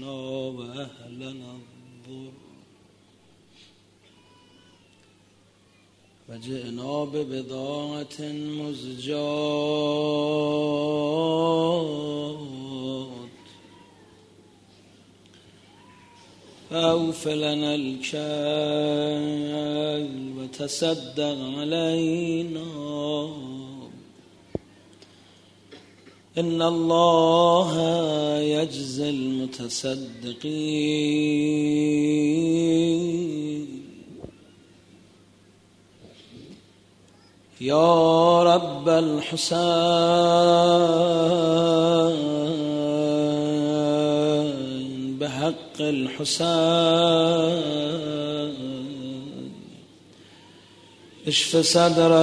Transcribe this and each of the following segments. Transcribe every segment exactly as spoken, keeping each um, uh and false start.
أنفسنا وأهلنا الضر وجئنا ببضاعة مزجاة فأوف لنا الكيل وتصدق علينا إن الله يجزي المتصدقين يا رب الحسين بحق الحسين اشف صدر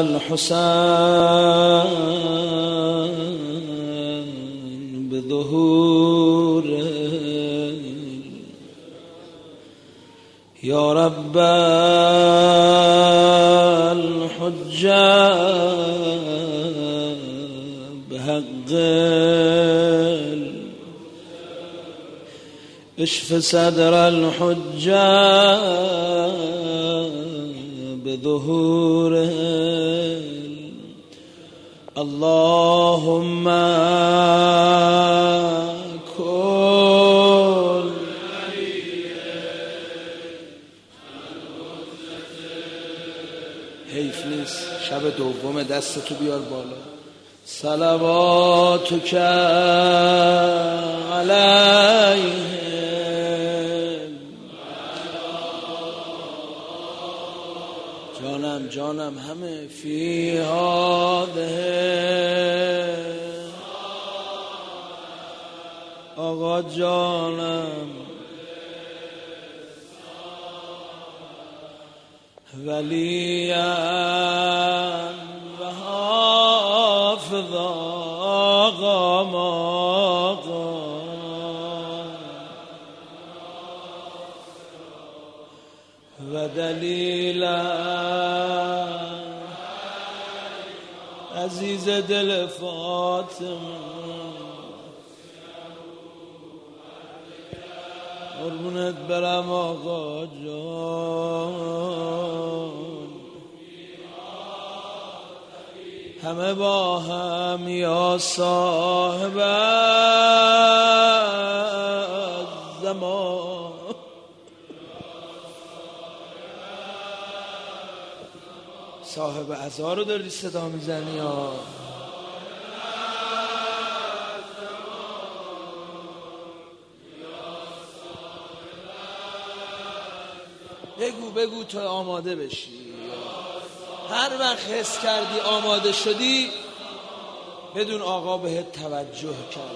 الحسين بظهور يا رب الحجة بحق اشف صدر الحجة بظهوره اللهم كن حیف نیست شب دوم دستتو بیار بالا صلواتک علیه جانم جانم همه فی هاده آقا جانم ولیا و حافظا آقا ماقا و دلیلا عزیز دل فاطمه قربونت برم آقا جان همه با هم یا صاحب زمان صاحب عزا رو داری صدا میزنی ها بگو بگو تو آماده بشی هر وقت حس کردی آماده شدی بدون آقا بهت توجه کرد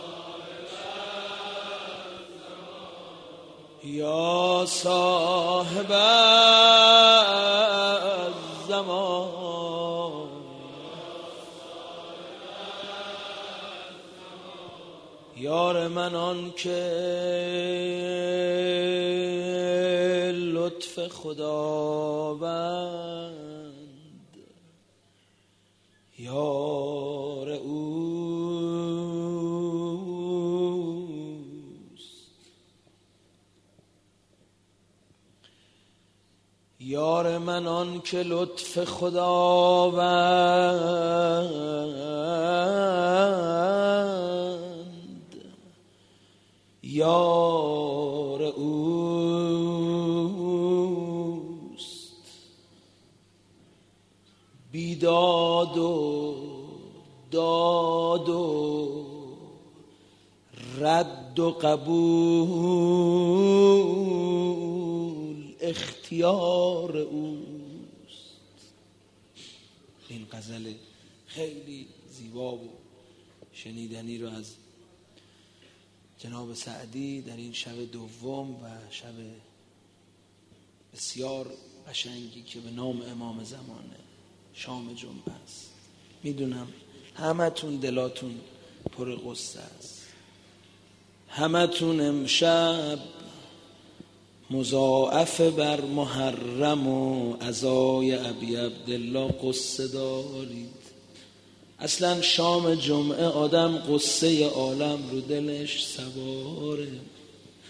یا صاحب الزمان یار من آن که لطف خداوند یار اوست یار من آن که لطف خداوند یار اوست بیداد و داد و رد و قبول اختیار اوست. این غزل خیلی زیبا و شنیدنی رو از جناب سعدی در این شب دوم و شب بسیار قشنگی که به نام امام زمانه شام جمعه است. میدونم همتون دلاتون پر غصه است، همتون امشب مضاعف بر محرم و عزای ابی عبدالله قصه دارید. اصلا شام جمعه آدم قصه عالم رو دلش سواره.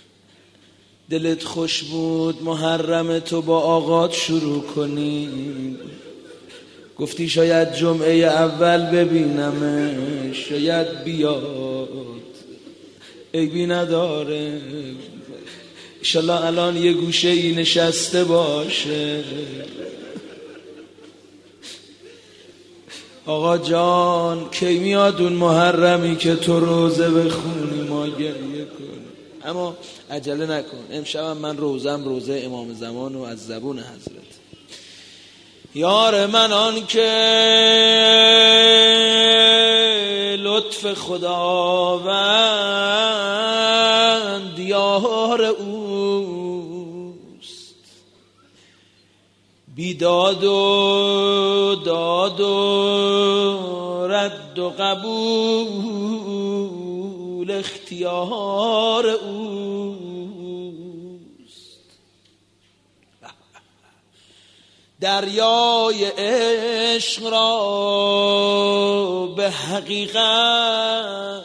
دلت خوش بود محرم تو با آغات شروع کنی، گفتی شاید جمعه اول ببینمش، شاید بیاد عیبی نداره، انشالله الان یه گوشه ای نشسته باشه. آقا جان کی میاد اون محرمی که تو روزه بخونی ما گریه کنی؟ اما عجله نکن، امشبم من روزم روزه امام زمان و از زبون حضرت. یار من آن که لطف خداوند یار اوست، بیداد و داد و رد و قبول اختیار اوست. دریای عشق را به حقیقت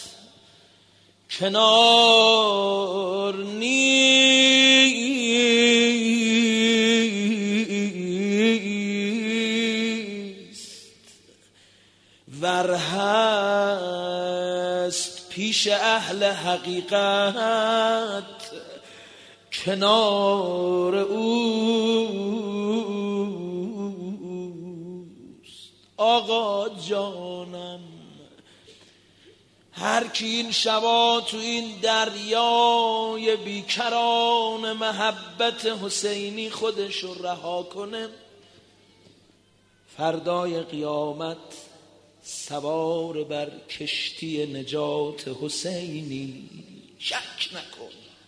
کنار نیست، ور هست پیش اهل حقیقت کنار اوست. آقا جانم هر کی این شبا تو این دریای بیکران محبت حسینی خودشو رها کنه، فردای قیامت سوار بر کشتی نجات حسینی. شک نکن،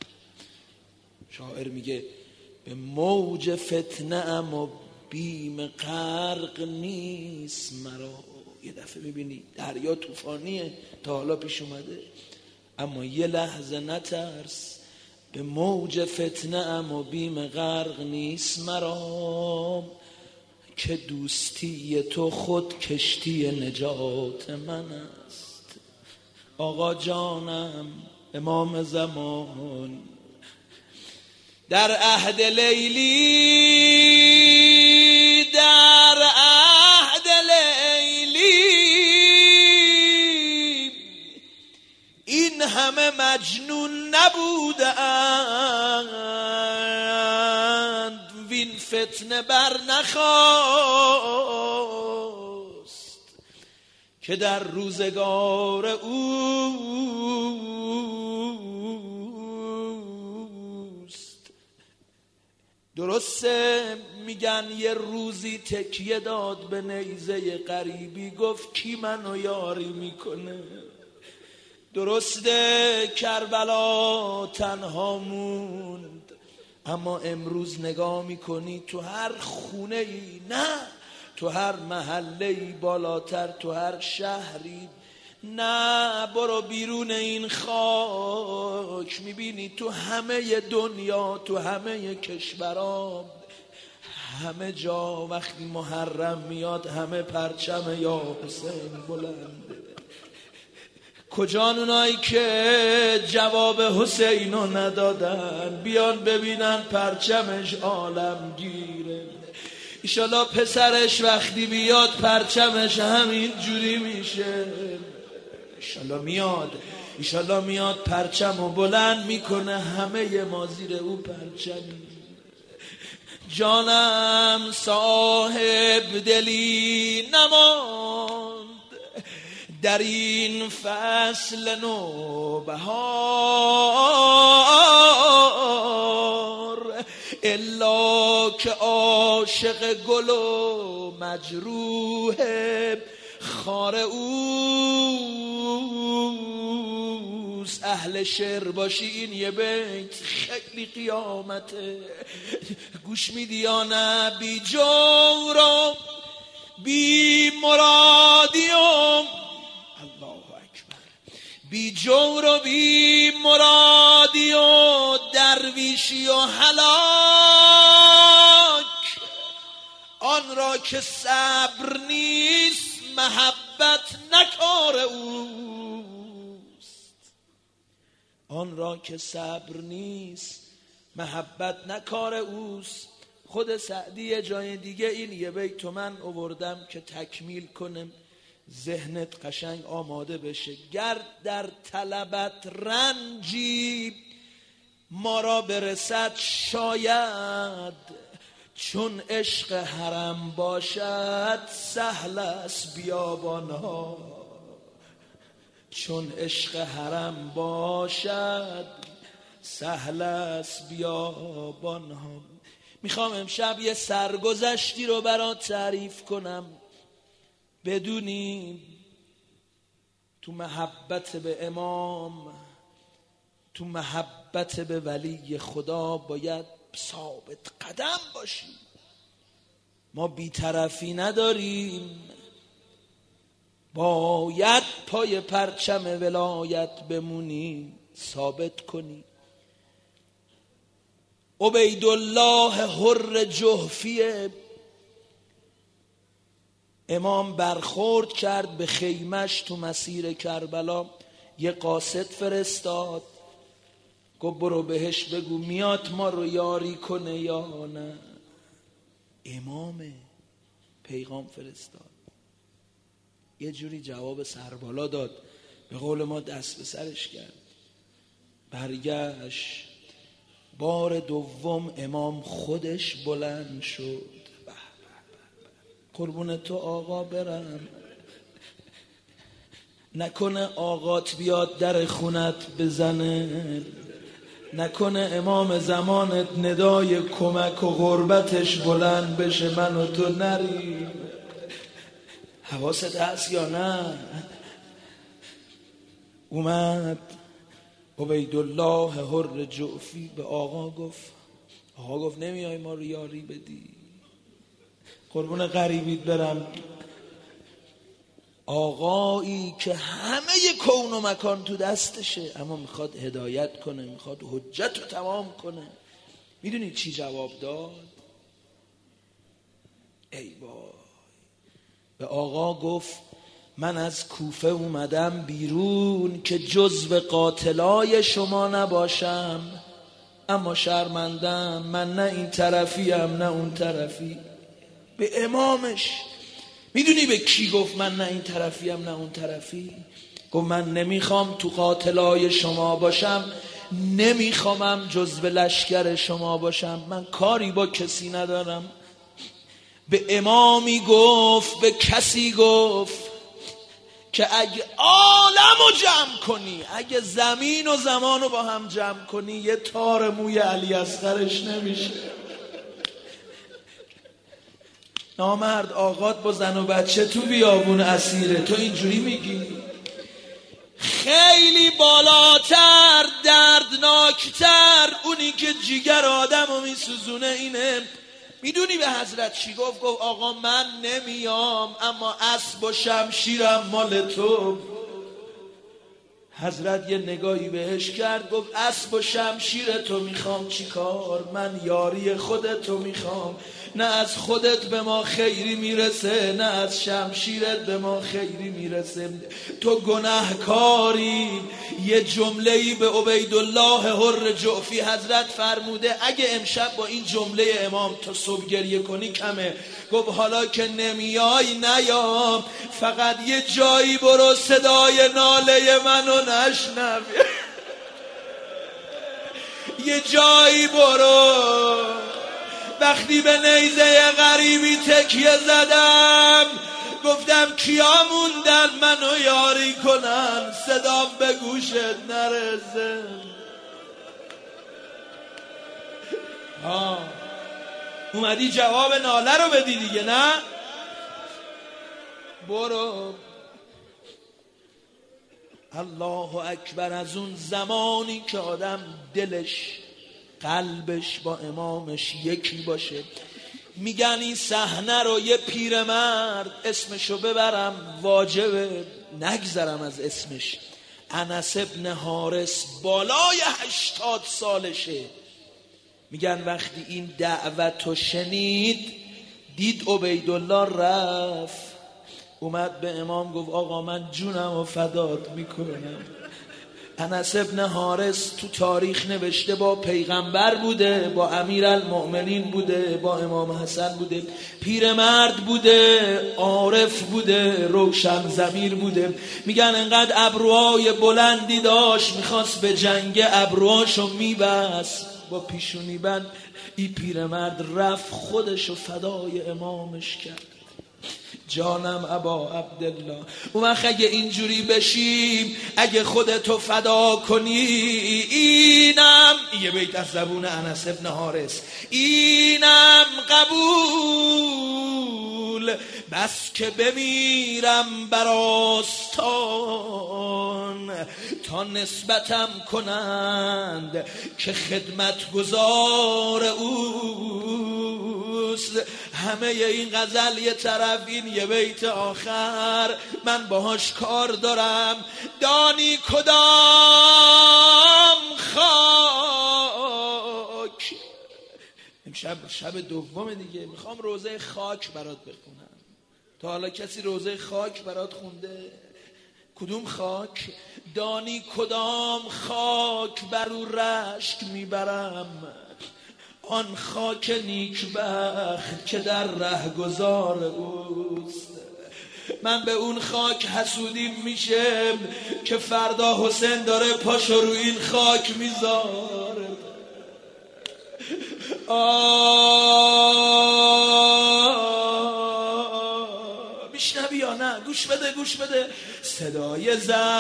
شاعر میگه به موج فتنه ام و بیم غرق نیست مرا. یه دفعه میبینی دریا طوفانیه، تا حالا پیش اومده، اما یه لحظه نترس، به موج فتنه ام و بیم غرق نیست مرا، که دوستی تو خود کشتی نجات من است. آقا جانم امام زمان در عهد لیلی، در عهد لیلی این همه مجنون نبودند، وین فتنه بر نخواست که در روزگار اوست. درسته میگن یه روزی تکیه داد به نیزه غریبی، گفت کی منو یاری میکنه. درسته کربلا تنها موند، اما امروز نگاه میکنی تو هر خونه ای، نه تو هر محله ای بالاتر، تو هر شهری، نه برو بیرون این خاک میبینی تو همه دنیا، تو همه کشورها، همه جا وقتی محرم میاد همه پرچم یا حسین بلنده. کجان اونایی که جواب حسینو ندادن؟ بیان ببینن پرچمش عالمگیره. ایشالا پسرش وقتی بیاد پرچمش همین جوری میشه. ایشالا میاد، ایشالا میاد پرچمو بلند میکنه، همه ما زیر او پرچم. جانم صاحب دلی نماند در این فصل نوبهار، الا که عاشق گل و مجروح خار اوست. اهل شعر باشی این یه بیت خیلی قیامته. گوش میدی یا نه؟ بی جورم بی مرادیم، الله اکبر، بی جور و بی مرادی و درویشی و هلاک، آن را که صبر نیست محبت نکار اوست. آن را که صبر نیست محبت نه کار اوست. خود سعدی جای دیگه این یه بیت من آوردم که تکمیل کنم ذهنت قشنگ آماده بشه. گر در طلبت رنجی ما را برسد شاید، چون عشق حرم باشد سهل است بیابانها. چون عشق حرم باشد سهل است بیابانها. میخوام امشب یه سرگذشتی رو برات تعریف کنم. بدونی تو محبت به امام، تو محبت به ولی خدا باید ثابت قدم باشی. ما بی‌طرفی نداریم، باید پای پرچم ولایت بمونی، ثابت کنی. عبیدالله حر جحفی امام برخورد کرد به خیمش تو مسیر کربلا. یه قاصد فرستاد، گفت برو بهش بگو میاد ما رو یاری کنه یا نه. امام پیغام فرستاد، یه جوری جواب سربالا داد، به قول ما دست به سرش کرد. برگشت، بار دوم امام خودش بلند شد. قربون تو آقا برم، نکنه آقات بیاد در خونت بزنه، نکنه امام زمانت ندای کمک و غربتش بلند بشه من و تو نریم. حواست هست یا نه؟ اومد عبیدالله حر جعفی به آقا گفت، آقا گفت نمیای ما رو یاری بدی؟ قربون غریبیت برم. آقایی که همه کون و مکان تو دستشه، اما میخواد هدایت کنه، میخواد حجت رو تمام کنه. میدونی چی جواب داد؟ ای وای. به آقا گفت من از کوفه اومدم بیرون که جزو قاتلای شما نباشم، اما شرمندم، من نه این طرفیم نه اون طرفی. به امامش. میدونی به کی گفت من نه این طرفیم نه اون طرفی؟ گفت من نمیخوام تو قاتلای شما باشم، نمیخوامم جزو لشکر شما باشم، من کاری با کسی ندارم. به امامی گفت، به کسی گفت که اگه عالمو جمع کنی، اگه زمین و زمانو با هم جمع کنی، یه تار موی علی اصغرش نمیشه. نامرد آقات با زن و بچه تو بیابون اسیره، تو اینجوری میگی؟ خیلی بالاتر، دردناکتر، اونی که جیگر آدم رو میسوزونه اینه. میدونی به حضرت چی گفت؟ گفت آقا من نمیام، اما اسب و شمشیرم مال تو. حضرت یه نگاهی بهش کرد، گفت اسب و شمشیر تو میخوام چی کار؟ من یاری خودتو میخوام. نه از خودت به ما خیری میرسه، نه از شمشیرت به ما خیری میرسه، تو گناهکاری. یه جمله‌ای به عبیدالله حر جعفی حضرت فرموده اگه امشب با این جمله امام تو صبح گریه کنی کمه. گفت حالا که نمیای نیام، فقط یه جایی برو صدای ناله منو نشنوی. یه جایی برو. وقتی به نیزه غریبی تکیه زدم، گفتم کیا موندن منو یاری کنن، صدام به گوشت نرسه. ها اومدی جواب ناله رو بدی دیگه، نه؟ برو. الله اکبر. از اون زمانی که آدم دلش قلبش با امامش یکی باشه. میگن این صحنه رو یه پیرمرد، اسمشو ببرم واجبه نگذرم از اسمش، انس ابن حارس، بالای هشتاد سالشه. میگن وقتی این دعوتو شنید، دید عبیدالله رفت، اومد به امام گفت آقا من جونم و فدات میکنم، انس ابن حارس تو تاریخ نوشته با پیغمبر بوده، با امیرالمؤمنین بوده، با امام حسن بوده، پیرمرد بوده، عارف بوده، روشن ضمیر بوده. میگن انقدر ابروهای بلندی داشت میخواست به جنگ ابروهاشو میبست با پیشونی بند. این پیرمرد رفت خودشو فدای امامش کرد. جانم ابا عبدالله. اون وقت اگه اینجوری بشیم، اگه خودتو فدا کنی، اینم یه بیت از زبون انس ابن حارس، اینم قبول، بس که بمیرم بر آستان، تا نسبتم کنند که خدمت گزار اوست. همه این غزل یه طرف، این یه بیت آخر من باهاش کار دارم. دانی کدام خاک، امشب شب دوم دیگه میخوام روزه خاک برات بخونم. تا حالا کسی روزه خاک برات خونده؟ کدوم خاک؟ دانی کدام خاک بر او رشک میبرم، آن خاک نیکبخت که در رهگذار اوست. من به اون خاک حسودیم میشه که فردا حسین داره پاشو رو این خاک میذاره. آه میشنوی یا نه؟ گوش بده گوش بده. صدای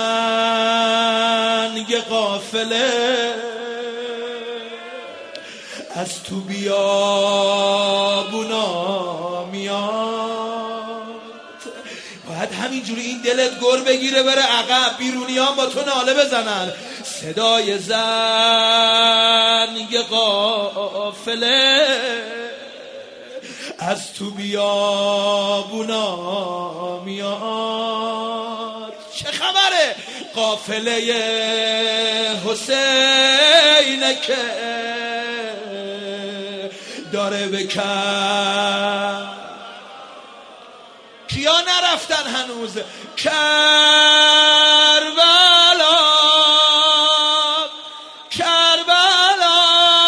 زنگ قافله از تو بیابونا میاد. باید همینجوری این دلت گر بگیره بره عقب، بیرونیان با تو ناله بزنن. صدای زنگ قافله از تو بیابونا میاد. چه خبره؟ قافله حسین که داره بکن. کیا نرفتن هنوز؟ کربلا کربلا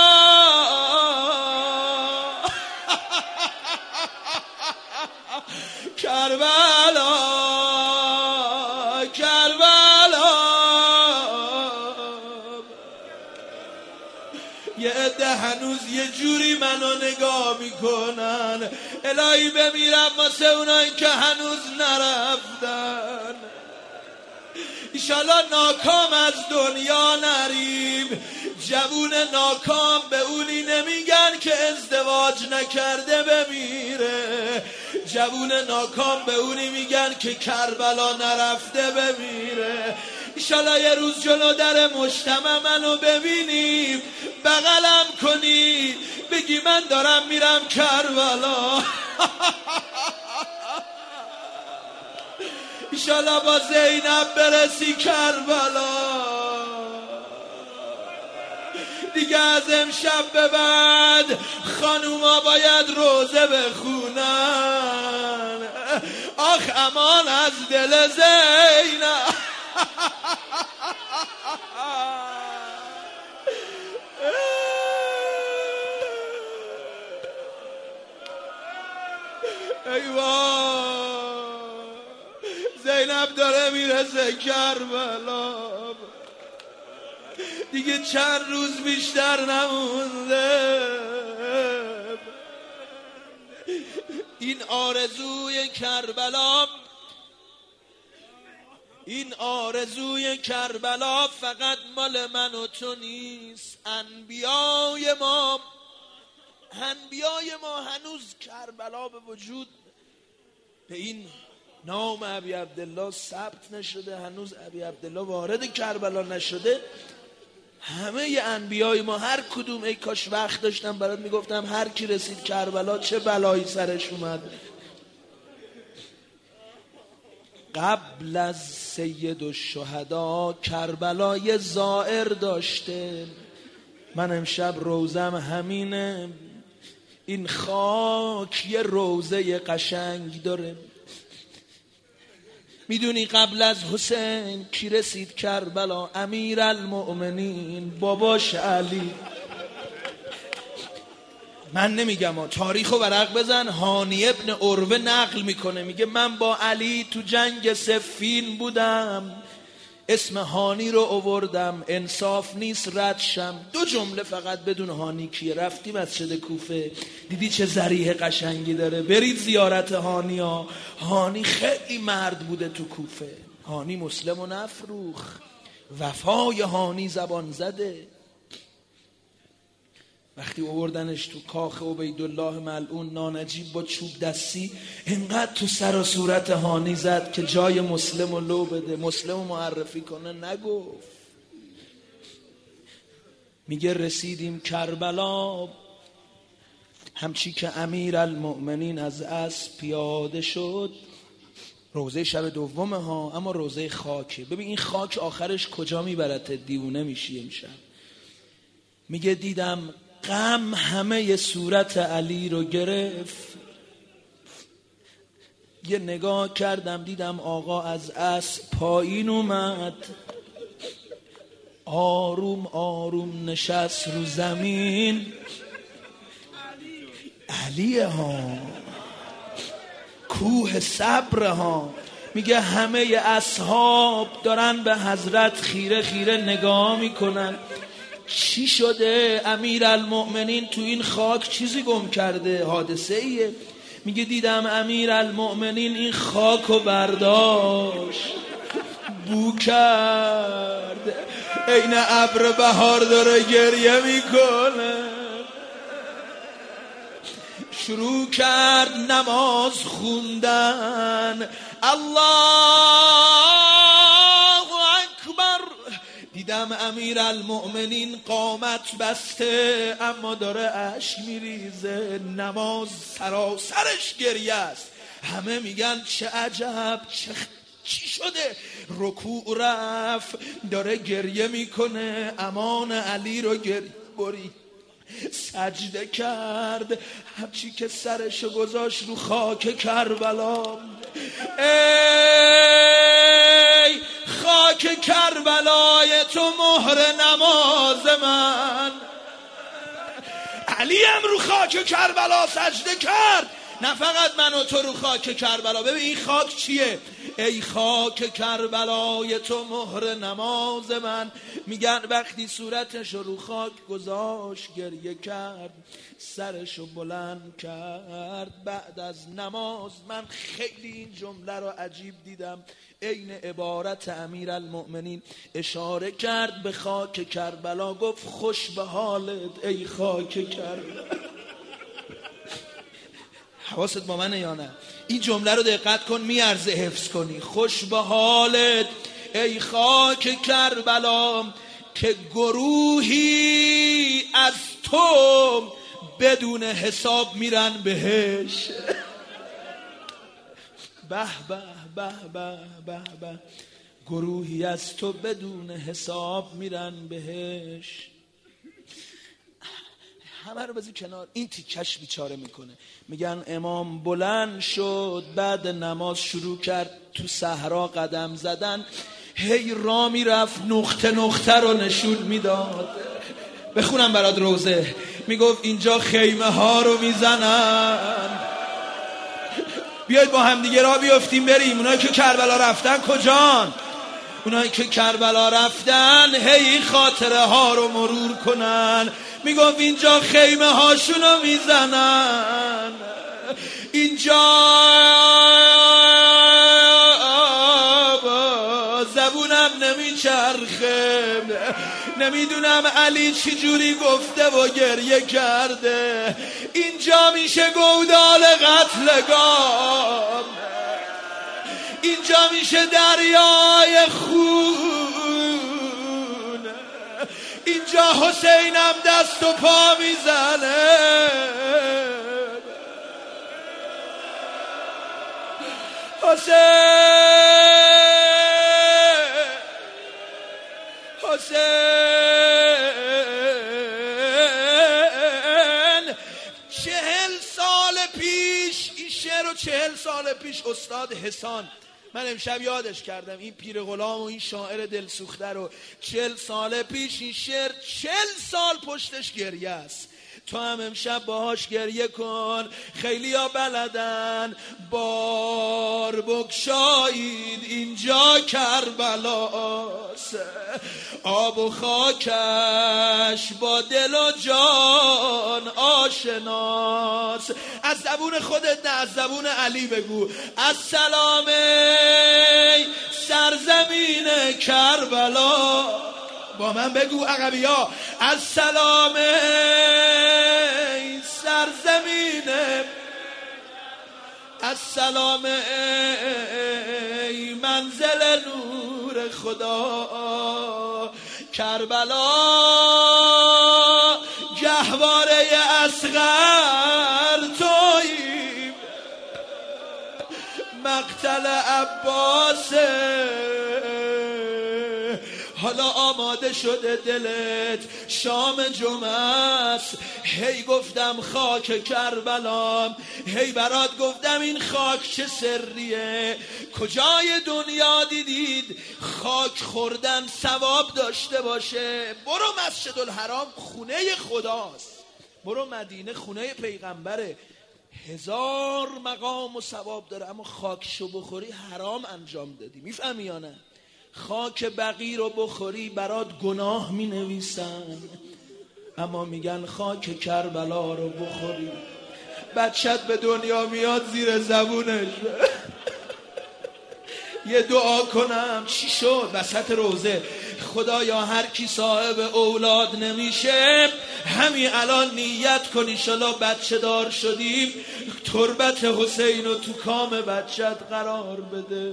کربلا کربلا. یه عده هنوز یه جوری منو نگاه میکنن. الهی بمیرم واسه اونایی که هنوز نرفتن. ایشالا ناکام از دنیا نریم. جوون ناکام به اونی نمیگن که ازدواج نکرده بمیره. جوون ناکام به اونی میگن که کربلا نرفته بمیره. ایشالا یه روز جلو در مجتمع منو ببینیم، بغلم کنی، بگی من دارم میرم کربلا. ایشالا با زینب برسی کربلا. دیگه از امشب به بعد خانوما باید روزه بخونن. آخ امان از دل زینب. ایوان زینب داره میرسه کربلا. دیگه چند روز بیشتر نمونده. این آرزوی کربلا، این آرزوی کربلا فقط مال من و تو نیست. انبیای ما انبیای ما هنوز کربلا به وجود به این نام ابی عبدالله ثبت نشده. هنوز ابی عبدالله وارد کربلا نشده. همه انبیای ما هر کدوم، ای کاش وقت داشتم برات میگفتم هر کی رسید کربلا چه بلایی سرش اومد. قبل از سید الشهدا کربلا یه زائر داشته. من امشب روزم همینه. این خاک یه روزه قشنگ داره. میدونی قبل از حسین کی رسید کربلا؟ امیرالمؤمنین باباش علی. من نمیگم، تاریخو ورق بزن. هانی ابن عروه نقل میکنه، میگه من با علی تو جنگ صفین بودم، اسم هانی رو آوردم، انصاف نیست رد شم. دو جمله فقط بدون هانی کیه. رفتی مسجد کوفه دیدی چه ذریح قشنگی داره، برید زیارت هانی ها. هانی خیلی مرد بوده تو کوفه. هانی مسلم و نفروخ، وفای هانی زبان زده. وقتی آوردنش تو کاخ عبیدالله ملعون، نانجیب با چوب دستی انقدر تو سر و صورت هانی زد که جای مسلم رو لو بده، مسلم رو معرفی کنه نگفت. میگه رسیدیم کربلا، همچی که امیرالمؤمنین از اسب پیاده شد. روزه شب دومه ها، اما روزه خاکه. ببین این خاک آخرش کجا میبرته؟ دیوونه میشی امشب. میگه دیدم غم همه صورت علی رو گرفت. یه نگاه کردم دیدم آقا از اسب پایین اومد، آروم آروم نشست رو زمین. علیه ها، کوه صبر ها. میگه همه اصحاب دارن به حضرت خیره خیره نگاه میکنن. چی شده؟ امیرالمؤمنین تو این خاک چیزی گم کرده، حادثه ایه. میگه دیدم امیرالمؤمنین این خاکو برداشت، بو کرد، عین ابر بهار داره گریه میکنه. شروع کرد نماز خوندن، الله اکبر. دیدم امیرالمؤمنین قامت بسته اما داره اشک میریزه، نماز سراسرش گریه است. همه میگن چه عجب، چه چی شده؟ رکوع رفت، داره گریه میکنه، امان علی رو گریه برید. سجده کرد، همچی که سرشو گذاشت رو خاک کربلا. ای خاک کربلای تو مهر نماز من. علی هم رو خاک کربلا سجده کرد، نه فقط من و تو رو خاک کربلا. ببین این خاک چیه؟ ای خاک کربلای تو مهر نماز من. میگن وقتی صورتش رو خاک گذاشت گریه کرد، سرشو بلند کرد بعد از نماز. من خیلی این جمله رو عجیب دیدم، عین عبارت امیرالمؤمنین. اشاره کرد به خاک کربلا، گفت خوش به حالت ای خاک کربلا. حواست با منه یا نه؟ این جمله رو دقت کن، میارزه حفظ کنی. خوش به حالت ای خاک کربلا که گروهی از تو بدون حساب میرن بهش. به به به به به به، گروهی از تو بدون حساب میرن بهش. همه رو بذار کنار، این تیکش بیچاره میکنه. میگن امام بلند شد بعد نماز شروع کرد تو صحرا قدم زدن، هی را میرفت نقطه نقطه رو نشون میداد. بخونم برات روزه. میگفت اینجا خیمه ها رو میزنن، بیاید با هم دیگه را بیافتیم بریم. اونایی که کربلا رفتن کجان؟ اونایی که کربلا رفتن هی خاطره ها رو مرور کنن. میگفت اینجا خیمه هاشونو میزنن، اینجا زبونم نمیچرخه، نمیدونم علی چی جوری گفته و گریه کرده. اینجا میشه گودال قتلگاه، اینجا میشه دریای خون، اینجا حسینم دست و پا میزنه. حسین حسین چهل سال پیش این شعر رو چهل سال پیش استاد حسان، من امشب یادش کردم این پیر غلام و این شاعر دلسوخته رو. چل سال پیش این شعر، چل سال پشتش گریه است. تو هم امشب باهاش گریه کن. خیلی ها بلدن بار بگشایید اینجا کربلاست، آب و خاکش با دل و جان آشناس. از زبون خودت نه، از زبون علی بگو السلام ای سرزمین کربلا. با من بگو عقبی ها السلام ای سرزمین، السلام ای منزل نور خدا. کربلا گهواره اصغر توییم، مقتل عباس حالا آماده شده دلت، شام جمعه است. هی گفتم خاک کربلام، هی برات گفتم این خاک چه سریه. کجای دنیا دیدید خاک خوردن ثواب داشته باشه؟ برو مسجد الحرام خونه خداست، برو مدینه خونه پیغمبره، هزار مقام و ثواب داره، اما خاکشو بخوری حرام انجام دادی. میفهمی یا نه؟ خاک بقی رو بخوری برات گناه می نویسن، اما میگن خاک کربلا رو بخوری بچت به دنیا میاد زیر زبونش. یه دعا کنم چی شد وسط روزه؟ خدایا هر کی صاحب اولاد نمیشه همین الان نیت کن انشالله بچه دار شدیم تربت حسین رو تو کام بچت قرار بده.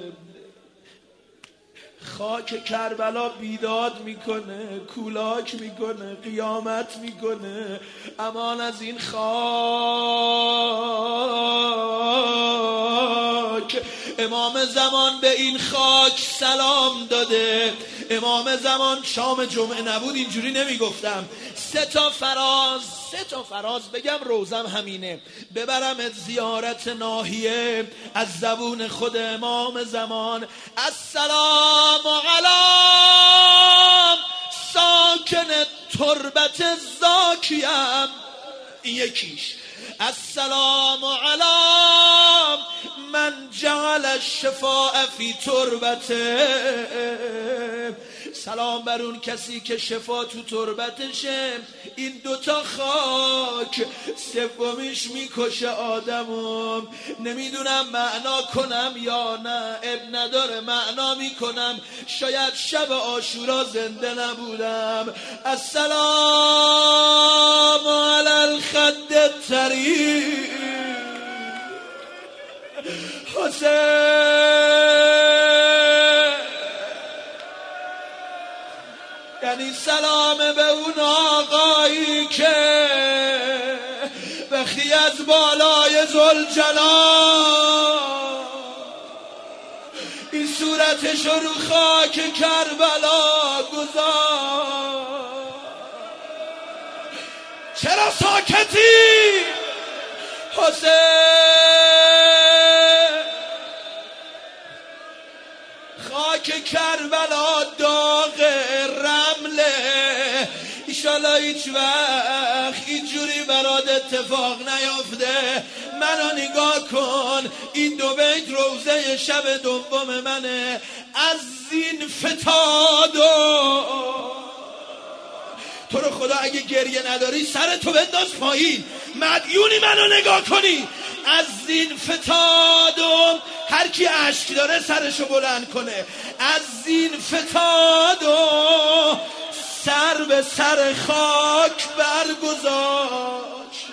خاک کربلا بیداد میکنه، کولاک میکنه، قیامت میکنه. امان از این خاک. امام زمان به این خاک سلام داده. امام زمان شام جمعه نبود اینجوری نمیگفتم سه تا فراز سه تا فراز بگم روزم همینه، ببرمت زیارت ناحیه از زبون خود امام زمان. السلام علی ساکن تربت زاکیم، این یکیش. السلام علی من جعل الشفاء فی تربته، سلام بر اون کسی که شفا تو تربتشه. این دوتا خاک سومیش میکشه آدمو. نمیدونم معنا کنم یا نه، اب نداره معنا میکنم، شاید شب عاشورا زنده نبودم. السلام علی الخد الطری حسین، یعنی سلام به اون آقایی که وقتی از بالای ذوالجلال این صورتش رو خاک کربلا گذاشت. چرا ساکتی حسین؟ خاک کربلا داغ رمله، ایشالا هیچ وقت اینجوری برات اتفاق نیافته. منو نگاه کن، این دو بیت روزه شب دوم منه. از این فتادو تو رو خدا اگه گریه نداری سرتو بنداز پایین، مدیونی منو نگاه کنی. از این فتادم، هر کی اشک داره سرشو بلند کنه. از این فتادم سر به سر خاک برگذاشت.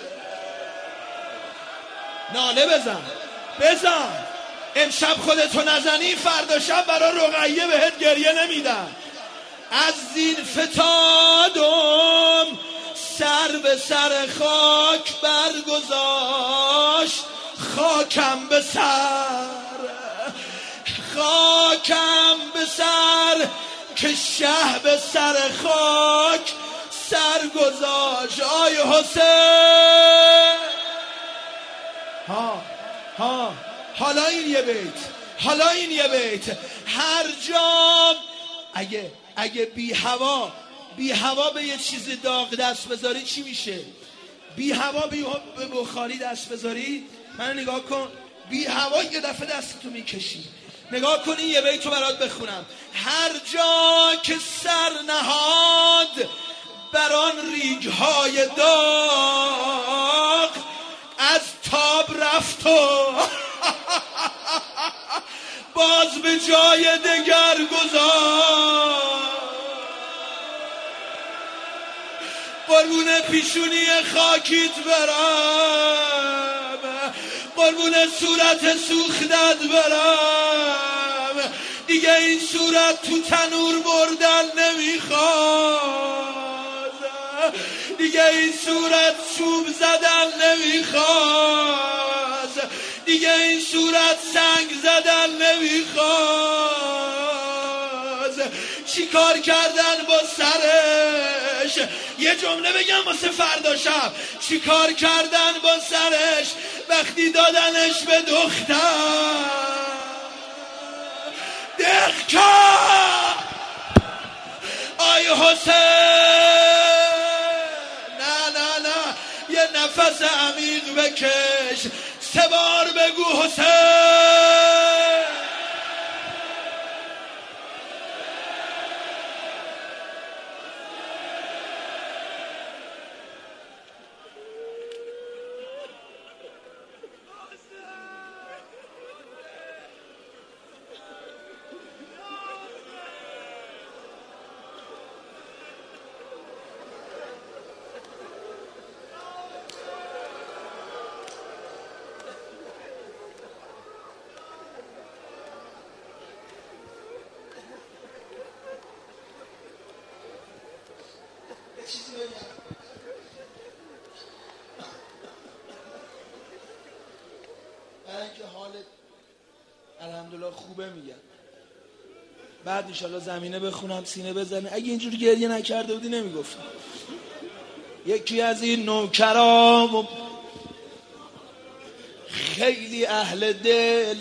ناله بزن بزن، امشب خودتو نزنی فردا شب برای رقیه بهت گریه نمیدن. از این فتادم سر به سر خاک برگذاشت. خاکم به سر خاکم به سر که شه به سر خاک سر گذاشت. آی حسین ها ها حالا این یه بیت، حالا این یه بیت، هر جا اگه اگه بی هوا بی هوا به یه چیز داغ دست بذاری چی میشه؟ بی هوا بی به بخاری دست بذاری، من نگاه کن، بی هوا یه دفعه دستتو میکشی. نگاه کن این یه بیتو برات بخونم. هر جا که سر نهاد بر آن ریگ‌های داغ، از تاب رفت و باز به جای دگر گذار. قربون پیشونی خاکیت برم، قربون صورت سوختت برم، دیگه این صورت تو تنور بردن نمیخواد، دیگه این صورت چوب زدن نمیخواد، دیگه این صورت سنگ زدن نمیخواد. چی کار کردن با سرش؟ یه جمله بگم واسه فردا شب. چی کار کردن با سرش وقتی دادنش به دختر؟ دختر آی حسین، نه نه نه، یه نفس عمیق بکش، سه بار بگو حسین. که حالت الحمدلله خوبه میگم، بعد انشالله زمینه بخونم سینه بزنه. اگه اینجوری گریه نکرده بودی نمیگفتم. یکی از این نوکرام خیلی اهل دل،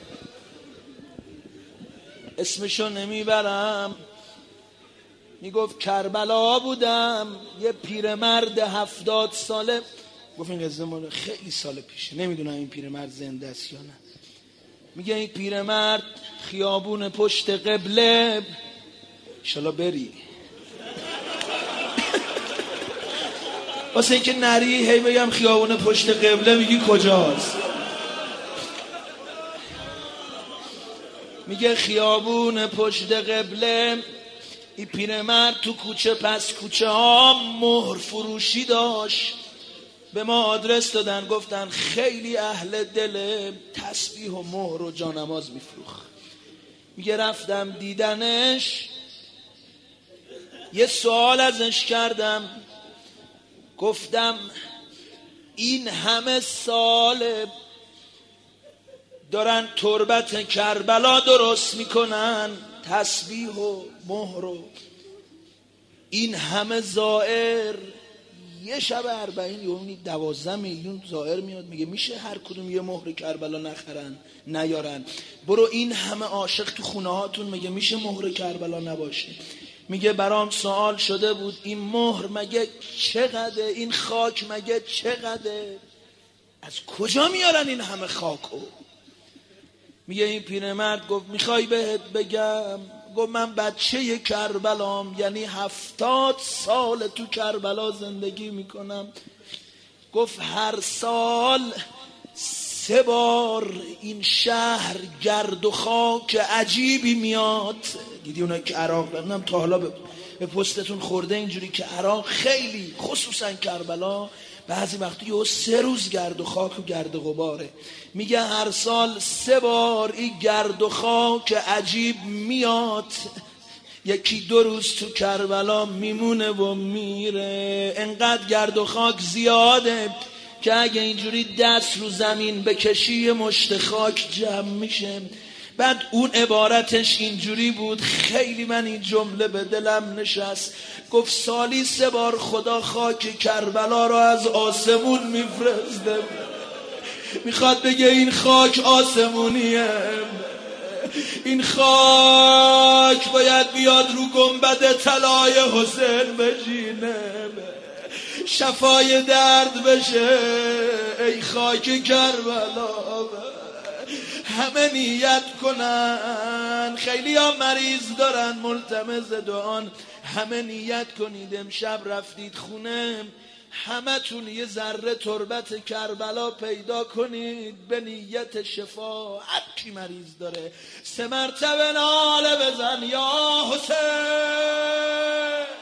اسمشو نمیبرم، میگفت کربلا بودم، یه پیرمرد هفتاد ساله. گفت این قصه مال خیلی سال پیشه، نمیدونم این پیرمرد زنده است یا نه. میگه این پیرمرد خیابون پشت قبله، انشالله بری واسه اینکه نری هی بگم خیابون پشت قبله میگی کجاست. میگه خیابون پشت قبله، این پیرمرد تو کوچه پس کوچه ها مهر فروشی داشت. به ما آدرس دادن، گفتن خیلی اهل دل، تسبیح و مهر و جانماز میفروخت. میگه رفتم دیدنش، یه سوال ازش کردم، گفتم این همه سال دارن تربت کربلا درست میکنن، تسبیح و مهر و این همه زائر، یه شب اربعین یومی دوازده میلیون زائر میاد، میگه میشه هر کدوم یه مهر کربلا نخرن نیارن؟ برو این همه عاشق تو خونه هاتون، میگه میشه مهر کربلا نباشه؟ میگه برام سوال شده بود این مهر مگه چقدر، این خاک مگه چقدر، از کجا میارن این همه خاکو؟ میگه این پیرمرد گفت میخوای بهت بگم؟ گفت من بچه کربلام، یعنی هفتاد سال تو کربلا زندگی میکنم. گفت هر سال سه بار این شهر گرد و خاک عجیبی میاد. دیدی اونا که عراق نمیدونم تا حالا به پستتون خورده اینجوری که عراق خیلی خصوصا کربلا بعضی وقتی یه سه روز گرد و خاک و گرد و غباره. میگه هر سال سه بار این گرد و خاک عجیب میاد، یکی دو روز تو کربلا میمونه و میره. انقدر گرد و خاک زیاده که اگه اینجوری دست رو زمین بکشی مشت خاک جمع میشه. بعد اون عبارتش اینجوری بود، خیلی من این جمله به دلم نشست. گفت سالی سه بار خدا خاک کربلا رو از آسمون میفرسته، میخواد بگه این خاک آسمونیه. این خاک باید بیاد رو گنبد طلای حسین بشینه، شفای درد بشه ای خاک کربلا. همه نیت کنن، خیلی ها مریض دارن ملتمس دعان، همه نیت کنید امشب رفتید خونه، همه تون یه ذره تربت کربلا پیدا کنید به نیت شفا. هر کی مریض داره سه مرتبه ناله بزن یا حسین.